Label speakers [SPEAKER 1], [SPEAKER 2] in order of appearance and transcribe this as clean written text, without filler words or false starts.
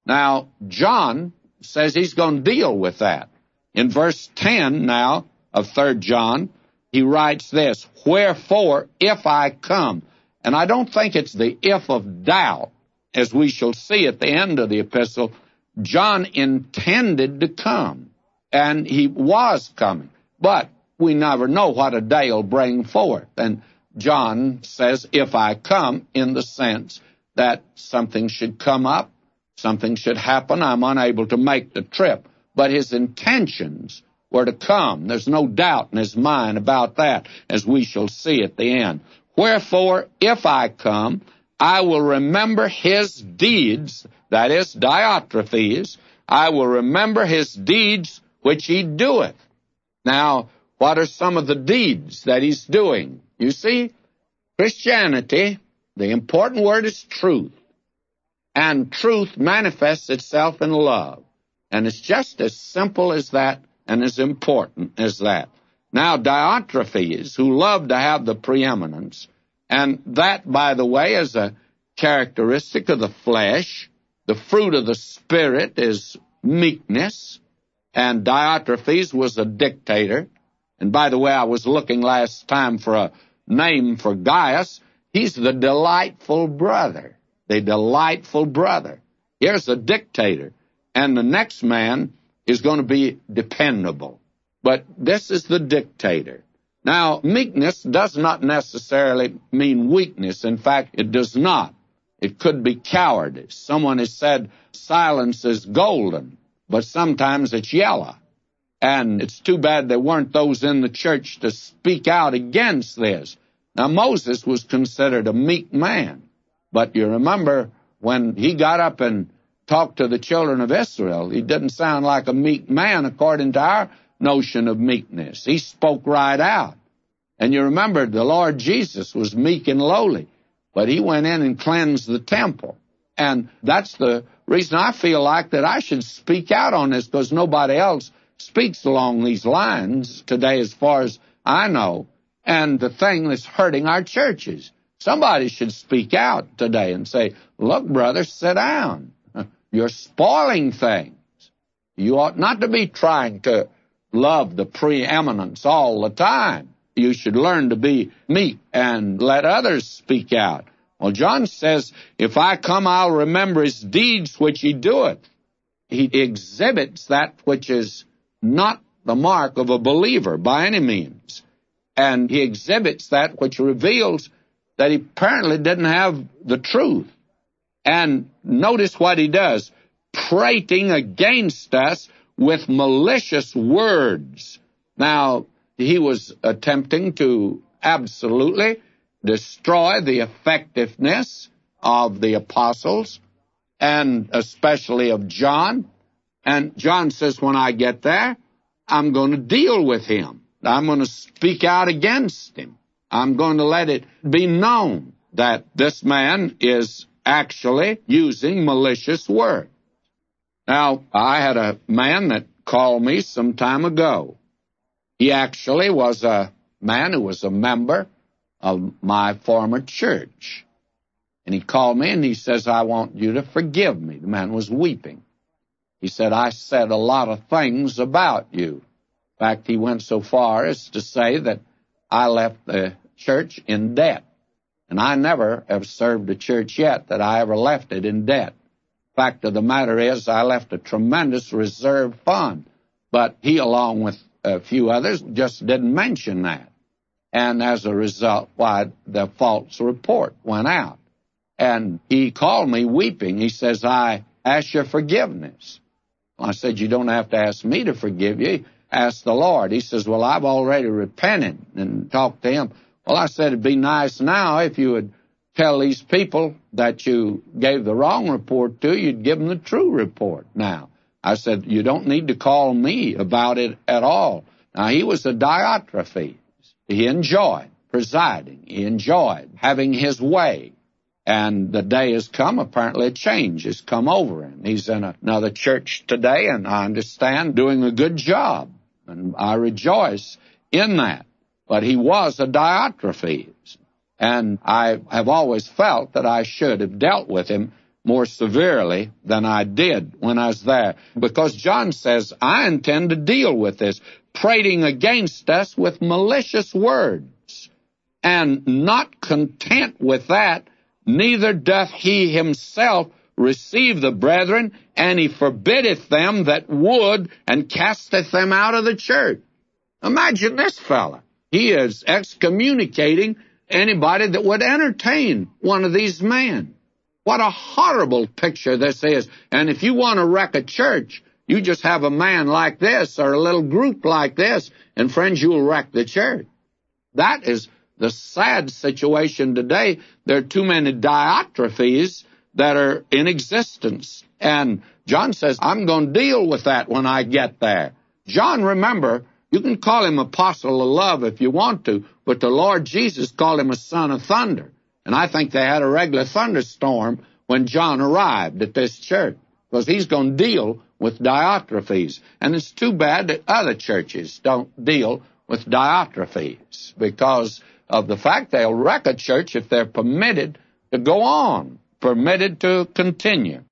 [SPEAKER 1] Now, John says he's going to deal with that. In verse 10 now of 3 John, he writes this, "Wherefore, if I come," and I don't think it's the if of doubt, as we shall see at the end of the epistle. John intended to come, and he was coming, but we never know what a day will bring forth. And John says, if I come, in the sense that something should come up, something should happen, I'm unable to make the trip. But his intentions were to come. There's no doubt in his mind about that, as we shall see at the end. "Wherefore, if I come, I will remember his deeds," that is, Diotrephes, "I will remember his deeds which he doeth." Now, what are some of the deeds that he's doing? You see, Christianity, the important word is truth. And truth manifests itself in love. And it's just as simple as that and as important as that. Now, Diotrephes, who loved to have the preeminence, and that, by the way, is a characteristic of the flesh. The fruit of the Spirit is meekness, and Diotrephes was a dictator. And by the way, I was looking last time for a name for Gaius. He's the delightful brother, the delightful brother. Here's a dictator, and the next man is going to be dependable. But this is the dictator. Now, meekness does not necessarily mean weakness. In fact, it does not. It could be cowardice. Someone has said silence is golden, but sometimes it's yellow. And it's too bad there weren't those in the church to speak out against this. Now, Moses was considered a meek man. But you remember when he got up and talked to the children of Israel, he didn't sound like a meek man according to our notion of meekness. He spoke right out. And you remember the Lord Jesus was meek and lowly, but he went in and cleansed the temple. And that's the reason I feel like that I should speak out on this, because nobody else speaks along these lines today as far as I know. And the thing that's hurting our churches, somebody should speak out today and say, look, brother, sit down. You're spoiling things. You ought not to be trying to love the preeminence all the time. You should learn to be meek and let others speak out. Well, John says, if I come, I'll remember his deeds which he doeth. He exhibits that which is not the mark of a believer by any means. And he exhibits that which reveals that he apparently didn't have the truth. And notice what he does, prating against us with malicious words. Now, he was attempting to absolutely destroy the effectiveness of the apostles, and especially of John. And John says, when I get there, I'm going to deal with him. I'm going to speak out against him. I'm going to let it be known that this man is actually using malicious words. Now, I had a man that called me some time ago. He actually was a man who was a member of my former church. And he called me and he says, I want you to forgive me. The man was weeping. He said, I said a lot of things about you. In fact, he went so far as to say that I left the church in debt. And I never have served a church yet that I ever left it in debt. Fact of the matter is, I left a tremendous reserve fund. But he, along with a few others, just didn't mention that. And as a result, why, the false report went out. And he called me weeping. He says, I ask your forgiveness. I said, you don't have to ask me to forgive you. Ask the Lord. He says, well, I've already repented and talked to him. Well, I said, it'd be nice now if you would tell these people that you gave the wrong report to, you'd give them the true report now. I said, you don't need to call me about it at all. Now, he was a Diotrephes. He enjoyed presiding. He enjoyed having his way. And the day has come, apparently a change has come over him. He's in another church today, and I understand doing a good job. And I rejoice in that. But he was a Diotrephes. And I have always felt that I should have dealt with him more severely than I did when I was there. Because John says, I intend to deal with this, prating against us with malicious words. And not content with that, neither doth he himself receive the brethren, and he forbiddeth them that would, and casteth them out of the church. Imagine this fella. He is excommunicating anybody that would entertain one of these men. What a horrible picture this is. And if you want to wreck a church, you just have a man like this or a little group like this, and friends, you'll wreck the church. That is the sad situation today. There are too many Diotrephes that are in existence. And John says, I'm going to deal with that when I get there. John, remember, you can call him apostle of love if you want to, but the Lord Jesus called him a son of thunder. And I think they had a regular thunderstorm when John arrived at this church, because he's going to deal with Diotrephes. And it's too bad that other churches don't deal with Diotrephes, because of the fact they'll wreck a church if they're permitted to go on, permitted to continue.